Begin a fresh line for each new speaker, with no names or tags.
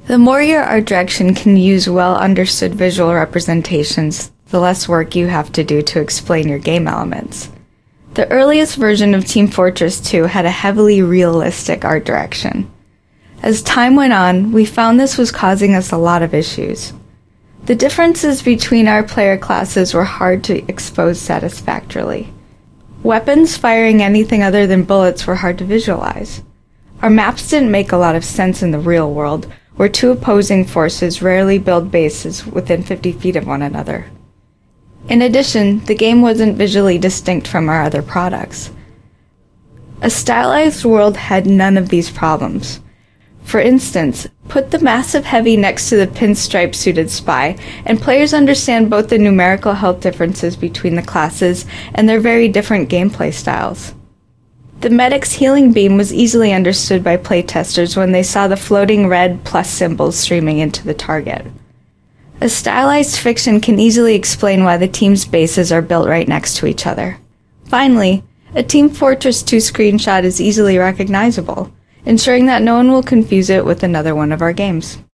The more your art direction can use well-understood visual representations, the less work you have to do to explain your game elements. The earliest version of Team Fortress 2 had a heavily realistic art direction. As time went on, we found this was causing us a lot of issues. The differences between our player classes were hard to expose satisfactorily. Weapons firing anything other than bullets were hard to visualize. Our maps didn't make a lot of sense in the real world, where two opposing forces rarely build bases within 50 feet of one another. In addition, the game wasn't visually distinct from our other products. A stylized world had none of these problems. For instance, put the massive heavy next to the pinstripe-suited spy, and players understand both the numerical health differences between the classes and their very different gameplay styles. The medic's healing beam was easily understood by playtesters when they saw the floating red plus symbols streaming into the target. A stylized fiction can easily explain why the team's bases are built right next to each other. Finally, a Team Fortress 2 screenshot is easily recognizable, ensuring that no one will confuse it with another one of our games.